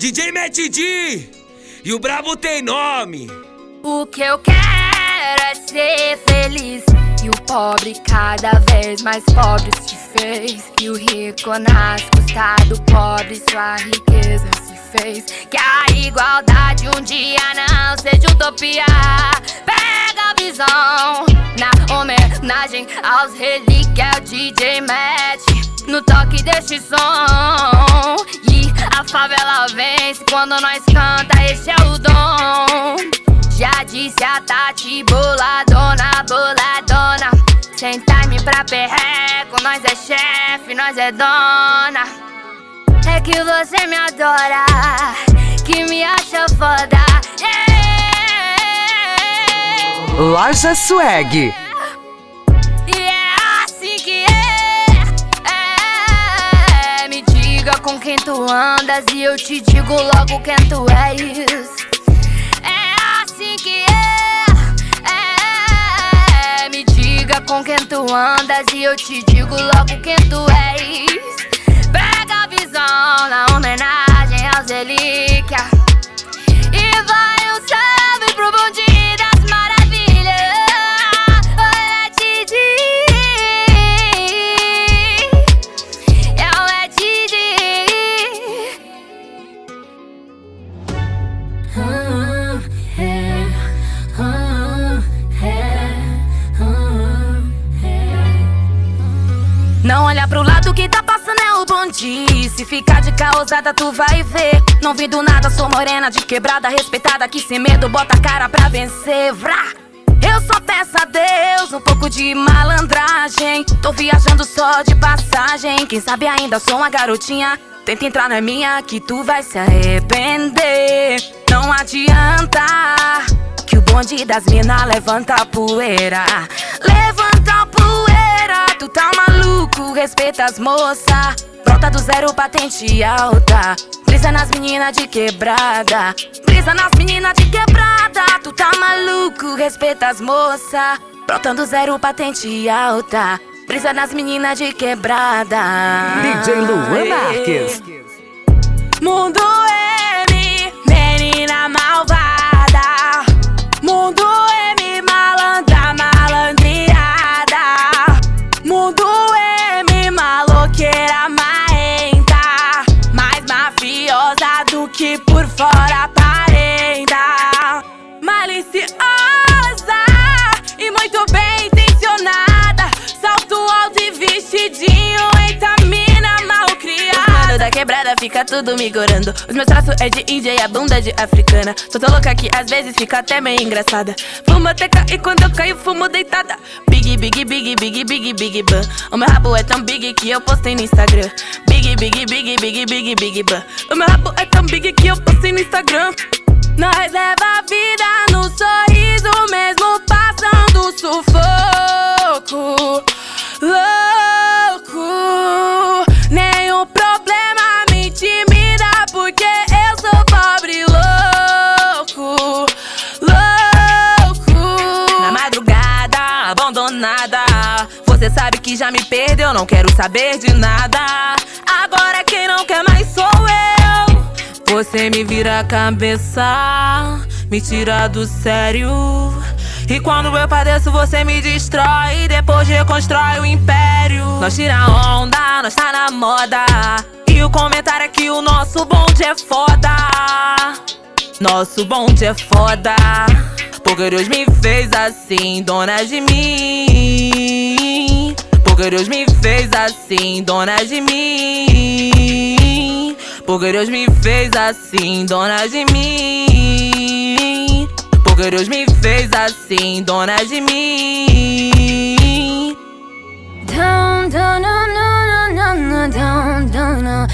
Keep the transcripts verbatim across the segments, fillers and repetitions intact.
D J Matt D e o brabo tem nome. O que eu quero é ser feliz, e o pobre cada vez mais pobre se fez, e o rico nas custas do pobre sua riqueza se fez. Que a igualdade um dia não seja utopia. Pega a visão na homenagem aos relíquias D J Matt, no toque deste som. E a favela vence quando nós canta, esse é o dom. Já disse a Tati, boladona, boladona. Sem time pra perreco, nós é chefe, nós é dona. É que você me adora, que me acha foda, yeah. Loja Swag. E é assim que é, é. Me diga com quem tu andas e eu te digo logo quem tu és. Com quem tu andas e eu te digo logo quem tu és. Pega a visão na homenagem aos relíquias e vai um salve pro bonde das maravilhas. Olha Didi, eu é Didi. hum, é, hum, é. Não olha pro lado que tá passando é o bonde. Se ficar de causada tu vai ver. Não vi do nada, sou morena de quebrada, respeitada que sem medo bota a cara pra vencer. Vrá! Eu só peço a Deus um pouco de malandragem. Tô viajando só de passagem. Quem sabe ainda sou uma garotinha. Tenta entrar na minha que tu vai se arrepender. Não adianta, que o bonde das mina levanta a poeira. Levanta a poeira. Tu tá maluco, respeita as moça. Brota do zero, patente alta. Brisa nas meninas de quebrada. Brisa nas meninas de quebrada. Tu tá maluco, respeita as moça. Brota do zero, patente alta. Brisa nas meninas de quebrada. D J Luan Marques. Mundo M, menina malvada. Mundo M, malandra, malandreada. Mundo M, maloqueira, marrenta. Mais mafiosa do que por fora aparenta. Maliciosa e muito bem intencionada. Salto alto e vestidinho, eita mina mal criada. Mano da quebrada fica tudo me gorando. Os meus traços é de índia e a bunda de africana. Só tô louca que às vezes fica até meio engraçada. Fumo até cair quando eu caio, fumo deitada. Big, big, big, big, big, big bang. O meu rabo é tão big que eu postei no Instagram. Big, big, big, big, big, big bang. O meu rabo é tão big que eu postei no Instagram. Nós leva a vida no sorriso, mesmo passando sufoco. Louco, nenhum problema me intimida, porque eu sou pobre louco. Louco, na madrugada, abandonada. Você sabe que já me perdeu, não quero saber de nada. Agora quem não quer mais sou eu. Você me vira a cabeça, me tira do sério. E quando eu padeço você me destrói, depois reconstrói o império. Nós tira onda, nós tá na moda. E o comentário é que o nosso bonde é foda. Nosso bonde é foda, porque Deus me fez assim, dona de mim. Porque Deus me fez assim, dona de mim. Porque Deus me fez assim, dona de mim. Porque Deus me fez assim, dona de mim. Down, down, down, down, down, down, down.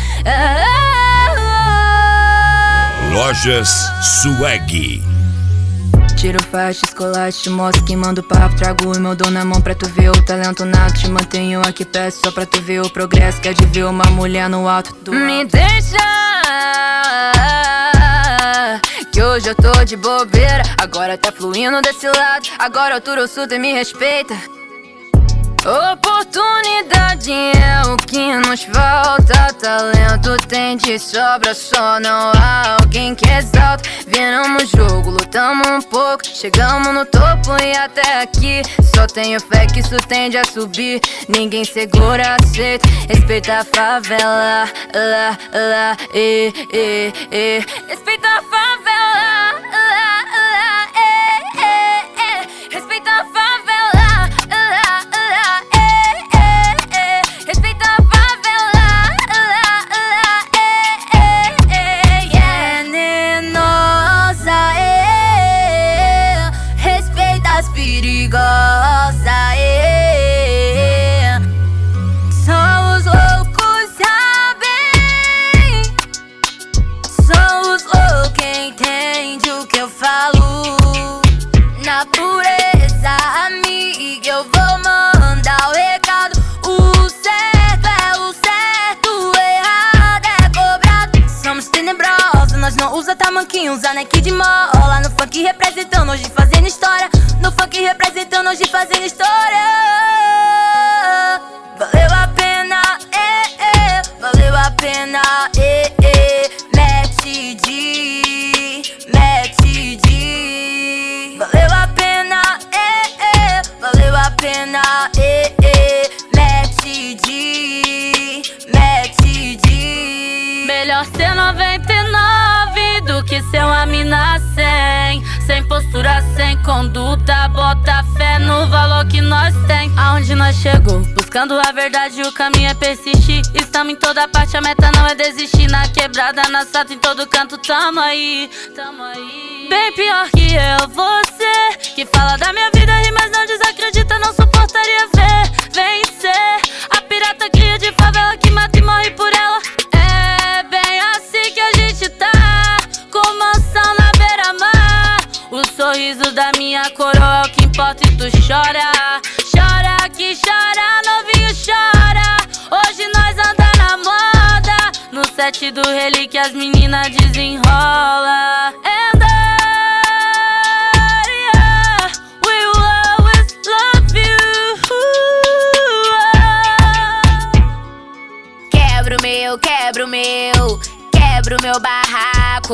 Lojas Swag. Tiro faixa, escolaste, mostro que mando papo. Trago o meu dom na mão pra tu ver o talento nato. Te mantenho aqui perto só pra tu ver o progresso. Quer de ver uma mulher no alto do me deixa, que hoje eu tô de bobeira. Agora tá fluindo desse lado. Agora altura ou sul e me respeita. Oportunidade é o que nos falta. Talento tu tem de sobra, só não há alguém que exalta. Viramos jogo, lutamos um pouco, chegamos no topo e até aqui. Só tenho fé que isso tende a subir, ninguém segura, aceita. Respeita a favela, lá, lá, e, e, e. Respeita a favela, lá, lá, e, e, e. Respeita a favela, lá, lá, e, e, e. Respeita a favela, lá, lá, e, e, e. Venenosa, e. Respeita as perigosas, e. São os loucos, sabem. São os loucos que entendem o que eu falo. Na pureza, amiga, eu vou mandar o recado. O certo é o certo, o errado é cobrado. Somos tenebrosos, nós não usa tamanquinho, usa Nike de mola. No funk representando, hoje fazendo história. No funk representando, hoje fazendo história. Valeu a pena, eh, eh. Valeu a pena, eh, eh. Mete de, mete de. Valeu a pena, eh, eh. Valeu a pena, eh, eh. Mete de, mete de. Melhor ser noventa e nove do que ser uma mina cem. Sem postura, sem conduta, bota fé no valor que nós tem. Aonde nós chegou, buscando a verdade, o caminho é persistir. Estamos em toda parte, a meta não é desistir. Na quebrada, na sata, em todo canto, tamo aí, tamo aí. Bem pior que eu, você que fala da minha vida, ri, mas não desacredita, não suportaria ver vencer a pirata cria de favela que mata e morre por ela. É bem assim que a gente tá, com mansão na beira-mar. O sorriso da minha coroa é o que importa e tu chora. Chora que chora, novinho chora. Hoje nós anda na moda. No set do relíquia as meninas desenrola. And I, we will always love you. Quebra o meu, quebra o meu, quebra o meu barraco.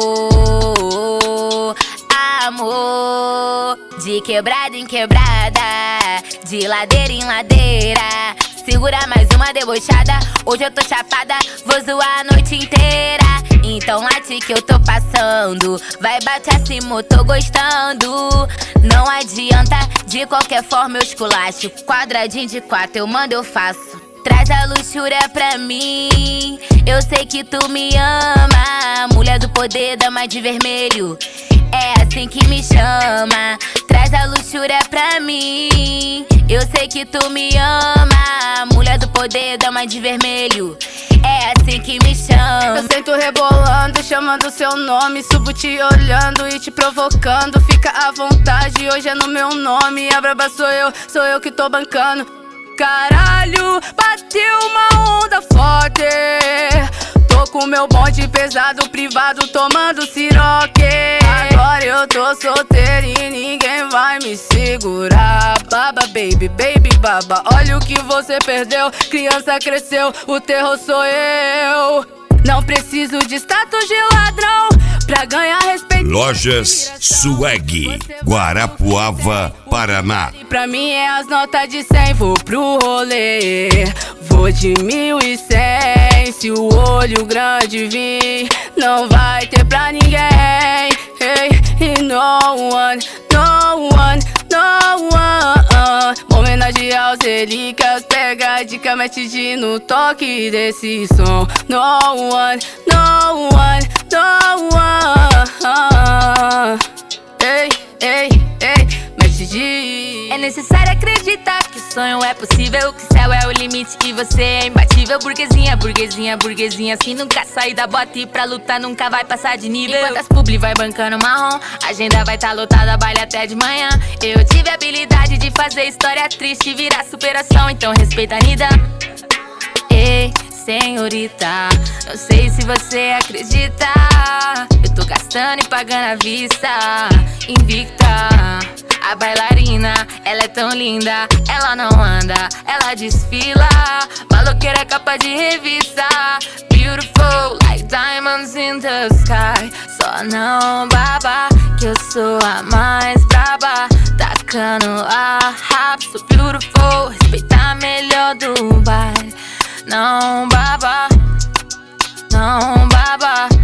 Amor, de quebrada em quebrada, de ladeira em ladeira. Segura mais uma debochada, hoje eu tô chapada, vou zoar a noite inteira. Então late que eu tô passando, vai bater acima, eu tô gostando. Não adianta, de qualquer forma eu esculacho. Quadradinho de quatro eu mando, eu faço. Traz a luxúria pra mim, eu sei que tu me ama. Mulher do poder, dama de vermelho, é assim que me chama. Traz a luxúria pra mim, eu sei que tu me ama. Mulher do poder, dama de vermelho, é assim que me chama. Eu sento rebolando, chamando seu nome. Subo te olhando e te provocando. Fica à vontade, hoje é no meu nome. A braba sou eu, sou eu que tô bancando. Caralho, bateu uma onda forte. Tô com meu bonde pesado, privado, tomando siroque. Agora eu tô solteiro e ninguém vai me segurar. Baba, baby, baby, baba, olha o que você perdeu. Criança cresceu, o terror sou eu. Não preciso de status de ladrão pra ganhar respeito. Lojas Swag, Guarapuava, Paraná. Pra mim é as notas de cem, vou pro rolê. Vou de mil e cem, se o olho grande vir, não vai ter pra ninguém. Hey, e no one, no one, no one. Homenagem aos relíquias, pega a dica, mete de no toque desse som. No one, no one, no one. Ei, ei, ei, mete de. É necessário acreditar que o sonho é possível, que o céu é o limite e você é imbatível. Burguesinha, burguesinha, burguesinha, se nunca sair da bota e pra lutar nunca vai passar de nível. Enquanto as publi vai bancando marrom, a agenda vai tá lotada, baile até de manhã. Eu tive a habilidade de fazer história triste virar superação, então respeita a Nida. Ei, senhorita, não sei se você acredita, eu tô gastando e pagando à vista, invicta. A bailarina, ela é tão linda, ela não anda, ela desfila. Maloqueira é capa de revista, beautiful, like diamonds in the sky. Só não baba, que eu sou a mais braba. Tacando a rap, so beautiful, respeita a melhor do baile. Não baba, não baba.